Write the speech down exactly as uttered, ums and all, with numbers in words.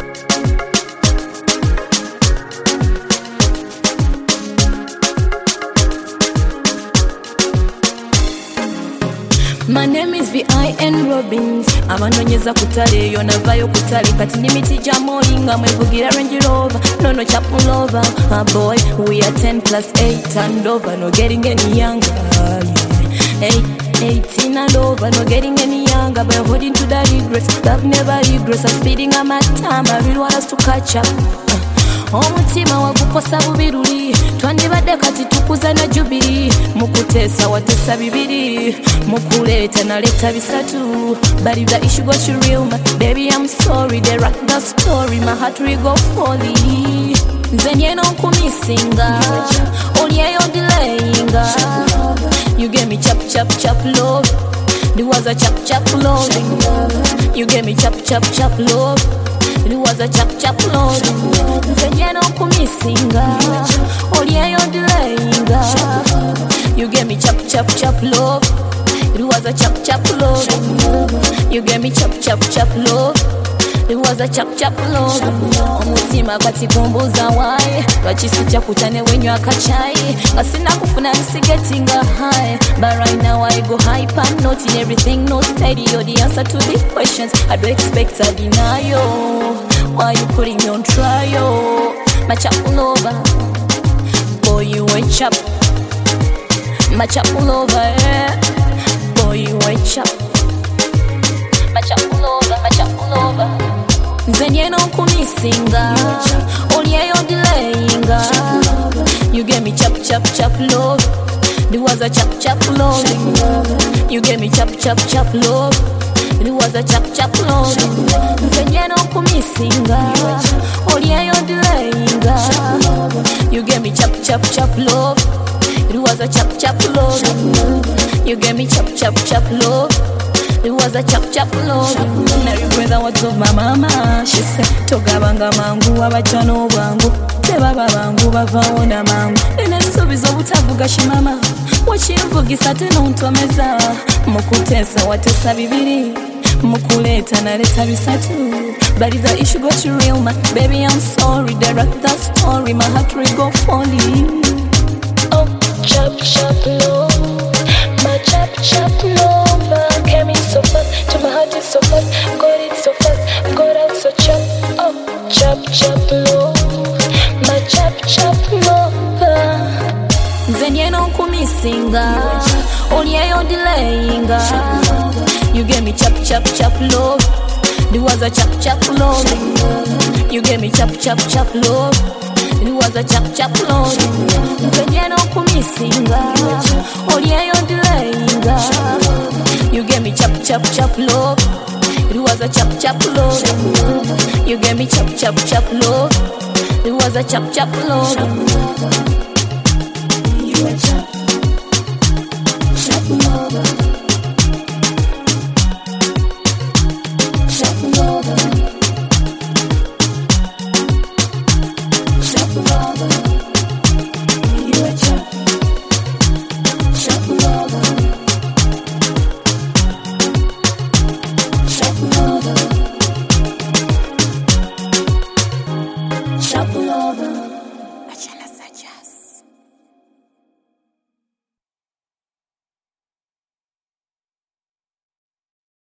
My name is V I N Robbins. Amanonyeza kutale yo navayo kutale kati nimiti jamolinga mwevugira Range Rover. No no chap lover. Ah boy, we are ten plus eight and over. No getting any younger. Yeah. Eight, eighteen and over. No getting any younger. But holding to the regrets. Love never regrets. I'm speeding on my time. I really want us to catch up. Omutima wagukosa bubiruli twandibadde kati tukuza na jubiri mukutesa watesa bibiri mukuleta naleta bisatu but if the issue got you real my baby I'm sorry they rock the story my heart will go fully zenye no kumisinga olieyo delayinga you gave me chap chap chap love there was a chap chap love you gave me chap chap chap love it was a chap chap love zenye no kumisinga olieyo delayinga you gave me chap chap chap love it was a chap chap love you gave me chap chap chap love it was a chap chap love omutima kati kumbuza wae lwakisijja kutane wenywa akachai nga sina kufuna nsigetinga high but right now I go hyper not in everything no steady you're the answer to the questions I don't expect a denial why you putting me on trial my chap lover boy you a chap my chap lover yeah. boy you a chap my chap lover my chap lover zenye no kumisinga olieyo delayinga you gave me chap chap chap love there was a chap chap love you gave me chap chap chap love there was a chap chap love zenye no kumisinga olieyo delayinga you gave me chap chap chap love it was a chap chap love you gave me chap chap chap love it was a chap chap love na brother words of my mama she said togabanga mangu abachano bwangu tebaba bangu bavaona mangu ene subizo butavuga shimama wachimvugisa tena untomeza mukutesa watesa bibiri mukuleta naleta bisatu but if the issue got you real my baby I'm sorry they rock the story my heart will go falling oh chap chap love my chap chap love came in so fast to my heart is so fast got it so fast got out so chap oh chap chap love my chap chap love zenye no kumisinga olieyo delayinga you gave me chap chap chap love there was a chap chap love you gave me chap chap chap love it was a chap chap love zenye no kumisinga olieyo delayinga you gave me chap chap chap love it was a chap chap love you gave me chap chap chap love it was a chap chap love you a chap chap love